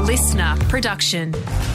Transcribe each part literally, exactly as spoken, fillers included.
listener production.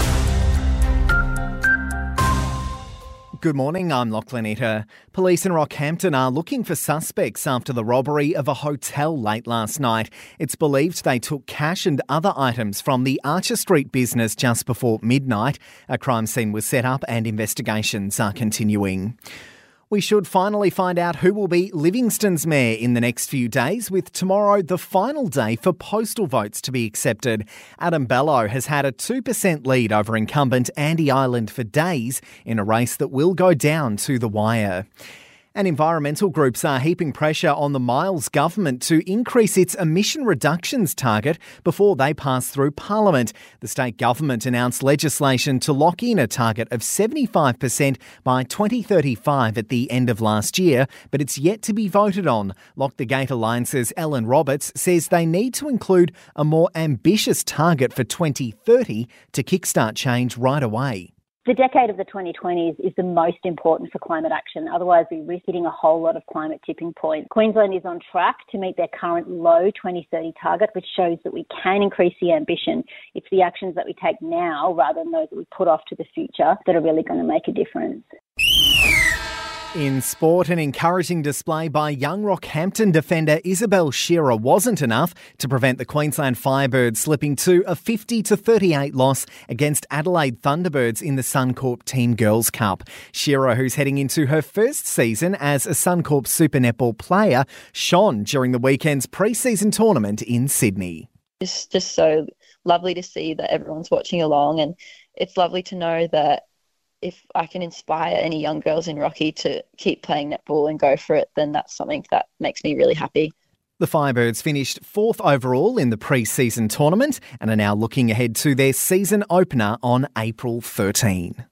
Good morning, I'm Lachlan Etter. Police in Rockhampton are looking for suspects after the robbery of a hotel late last night. It's believed they took cash and other items from the Archer Street business just before midnight. A crime scene was set up and investigations are continuing. We should finally find out who will be Livingston's mayor in the next few days, with tomorrow the final day for postal votes to be accepted. Adam Bello has had a two percent lead over incumbent Andy Ireland for days in a race that will go down to the wire. And environmental groups are heaping pressure on the Miles government to increase its emission reductions target before they pass through Parliament. The state government announced legislation to lock in a target of seventy-five percent by twenty thirty-five at the end of last year, but it's yet to be voted on. Lock the Gate Alliance's Ellen Roberts says they need to include a more ambitious target for twenty thirty to kickstart change right away. The decade of the twenty twenties is the most important for climate action. Otherwise, we risk hitting a whole lot of climate tipping points. Queensland is on track to meet their current low twenty thirty target, which shows that we can increase the ambition. It's the actions that we take now rather than those that we put off to the future that are really going to make a difference. In sport, an encouraging display by young Rockhampton defender Isabel Shearer wasn't enough to prevent the Queensland Firebirds slipping to a fifty to thirty-eight loss against Adelaide Thunderbirds in the Suncorp Team Girls Cup. Shearer, who's heading into her first season as a Suncorp Super Netball player, shone during the weekend's pre-season tournament in Sydney. It's just so lovely to see that everyone's watching along, and it's lovely to know that if I can inspire any young girls in Rocky to keep playing netball and go for it, then that's something that makes me really happy. The Firebirds finished fourth overall in the pre-season tournament and are now looking ahead to their season opener on April thirteenth.